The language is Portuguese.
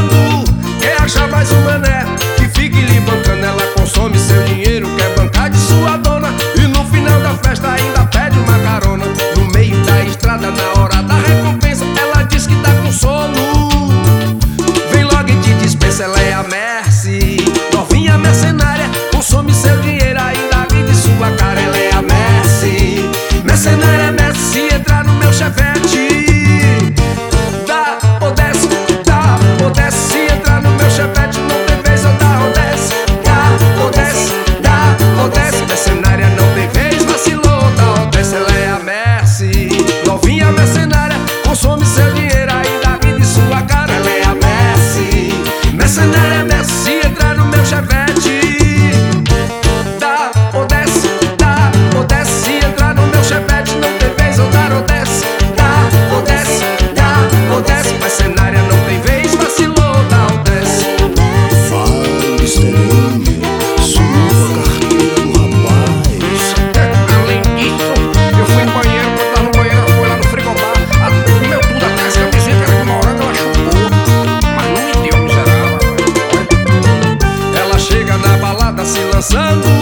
Quer achar mais um mané que fique lhe bancando? Ela consome seu dinheiro, quer bancar de sua dona, e no final da festa ainda pede uma carona. No meio da estrada, na hora da recompensa, ela diz que tá com sono. Vem logo e te dispensa, ela é a Mercy, novinha mercenária, consome seu dinheiro, ainda ri de sua cara. Ela é a Mercy, mercenária Mercy, entra no meu chevette. Dá ou desce, se entrar no meu chevette, não tem vez, ou dá ou desce. Dá ou desce, mercenária não tem vez, vacilou, dá ou desce. Ela é a Mercy, novinha mercenária, consome seu dinheiro, ainda ri de sua cara. Ela é a Mercy, mercenária Mercy, entra no meu chevette. Dá ou desce, se entrar no meu chevette, não tem vez, ou dá ou desce. Dá ou desce, mercenária não tem vez, vacilou, dá ou desce. Fala, estranho, sua carteira do rapaz. Além disso, eu fui no banheiro, quando tava no banheiro, ela foi lá no frigobar, comeu tudo até as camisetas, que era de uma hora que ela chupou, mas não me deu, miserável. Ela chega na balada se lançando,